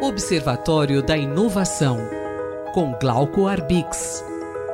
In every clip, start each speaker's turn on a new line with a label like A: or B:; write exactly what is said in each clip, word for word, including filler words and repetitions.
A: Observatório da Inovação, com Glauco Arbix.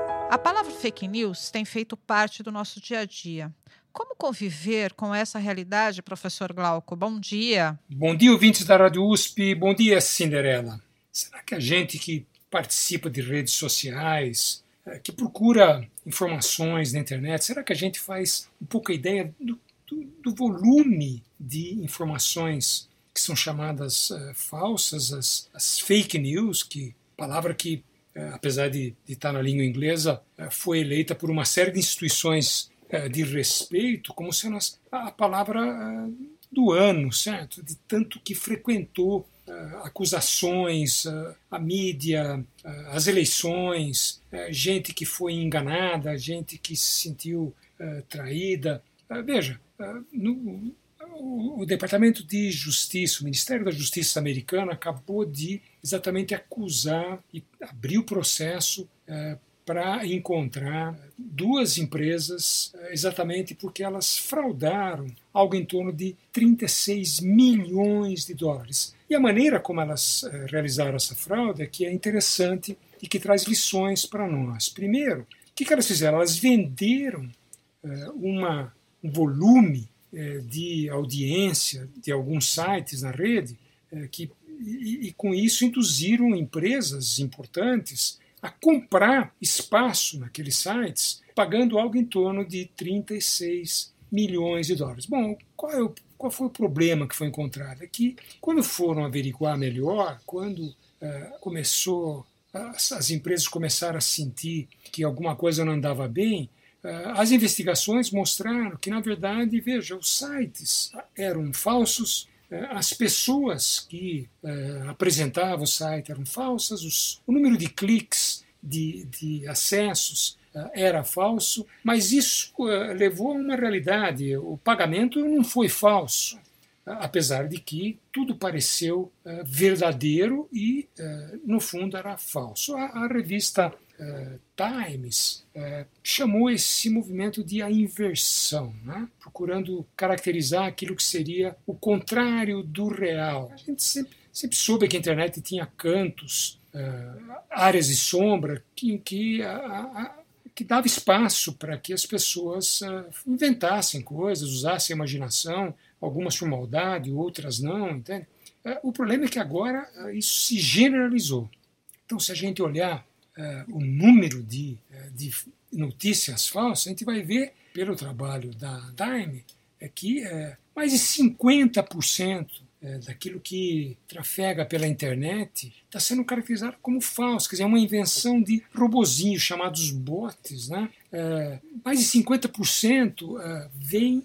B: A palavra fake news tem feito parte do nosso dia a dia. Como conviver com essa realidade, professor Glauco? Bom dia.
C: Bom dia, ouvintes da Rádio U S P. Bom dia, Cinderela. Será que a gente que participa de redes sociais, que procura informações na internet, será que a gente faz um pouco a ideia do, do, do volume de informações que são chamadas uh, falsas, as, as fake news, que palavra que, uh, apesar de, de estar na língua inglesa, uh, foi eleita por uma série de instituições uh, de respeito como sendo a, a palavra uh, do ano, certo? De tanto que frequentou uh, acusações, uh, a mídia, uh, as eleições, uh, gente que foi enganada, gente que se sentiu uh, traída. Uh, veja, uh, no... O Departamento de Justiça, o Ministério da Justiça americano, acabou de exatamente acusar e abrir o processo é, para encontrar duas empresas, é, exatamente porque elas fraudaram algo em torno de trinta e seis milhões de dólares. E a maneira como elas é, realizaram essa fraude é que é interessante e que traz lições para nós. Primeiro, o que, que elas fizeram? Elas venderam é, uma, um volume de audiência de alguns sites na rede que, e, e com isso induziram empresas importantes a comprar espaço naqueles sites, pagando algo em torno de trinta e seis milhões de dólares. Bom, qual, é o, qual foi o problema que foi encontrado? É que quando foram averiguar melhor, quando uh, começou, as, as empresas começaram a sentir que alguma coisa não andava bem, as investigações mostraram que, na verdade, veja, os sites eram falsos, as pessoas que uh, apresentavam o site eram falsas, os, o número de cliques, de, de acessos uh, era falso, mas isso uh, levou a uma realidade. O pagamento não foi falso, uh, apesar de que tudo pareceu uh, verdadeiro e, uh, no fundo, era falso. A, a revista Uh, Times uh, chamou esse movimento de a inversão, né? Procurando caracterizar aquilo que seria o contrário do real. A gente sempre, sempre soube que a internet tinha cantos, uh, áreas de sombra, que, que, a, a, que dava espaço para que as pessoas uh, inventassem coisas, usassem a imaginação, algumas por maldade, outras não, entende? Uh, o problema é que agora uh, isso se generalizou. Então, se a gente olhar Uh, o número de, uh, de notícias falsas, a gente vai ver, pelo trabalho da Time, é que uh, mais de cinquenta por cento uh, daquilo que trafega pela internet está sendo caracterizado como falso, quer dizer, é uma invenção de robozinhos chamados bots, né? Uh, mais de cinquenta por cento uh, vem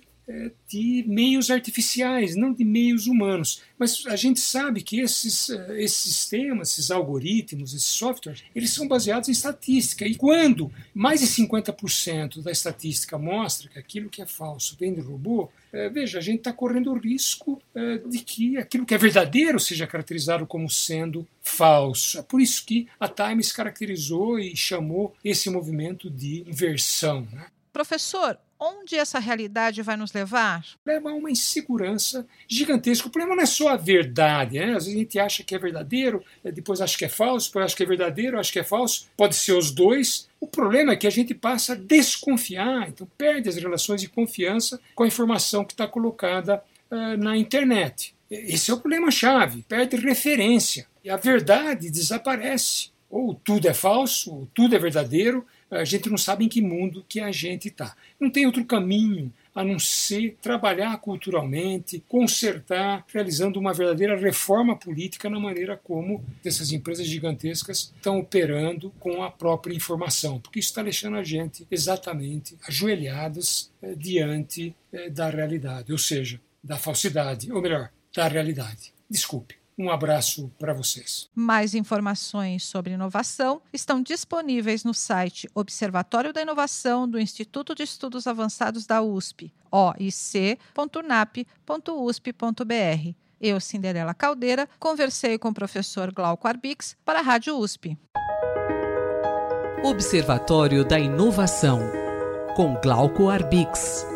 C: de meios artificiais, não de meios humanos. Mas a gente sabe que esses, esses sistemas, esses algoritmos, esses softwares, eles são baseados em estatística. E quando mais de cinquenta por cento da estatística mostra que aquilo que é falso vem de robô, é, veja, a gente está correndo o risco é, de que aquilo que é verdadeiro seja caracterizado como sendo falso. É por isso que a Times caracterizou e chamou esse movimento de inversão, né?
B: Professor, onde essa realidade vai nos levar?
C: Leva a uma insegurança gigantesca. O problema não é só a verdade, né? Às vezes a gente acha que é verdadeiro, depois acha que é falso, depois acha que é verdadeiro, acha que é falso. Pode ser os dois. O problema é que a gente passa a desconfiar, então perde as relações de confiança com a informação que está colocada uh, na internet. Esse é o problema-chave. Perde referência. E a verdade desaparece. Ou tudo é falso, ou tudo é verdadeiro. A gente não sabe em que mundo que a gente está. Não tem outro caminho a não ser trabalhar culturalmente, consertar, realizando uma verdadeira reforma política na maneira como essas empresas gigantescas estão operando com a própria informação, porque isso está deixando a gente exatamente ajoelhadas eh, diante eh, da realidade, ou seja, da falsidade, ou melhor, da realidade. Desculpe. Um abraço para vocês.
B: Mais informações sobre inovação estão disponíveis no site Observatório da Inovação do Instituto de Estudos Avançados da U S P, o i c ponto nap ponto u s p ponto b r. Eu, Cinderela Caldeira, conversei com o professor Glauco Arbix para a Rádio U S P.
A: Observatório da Inovação, com Glauco Arbix.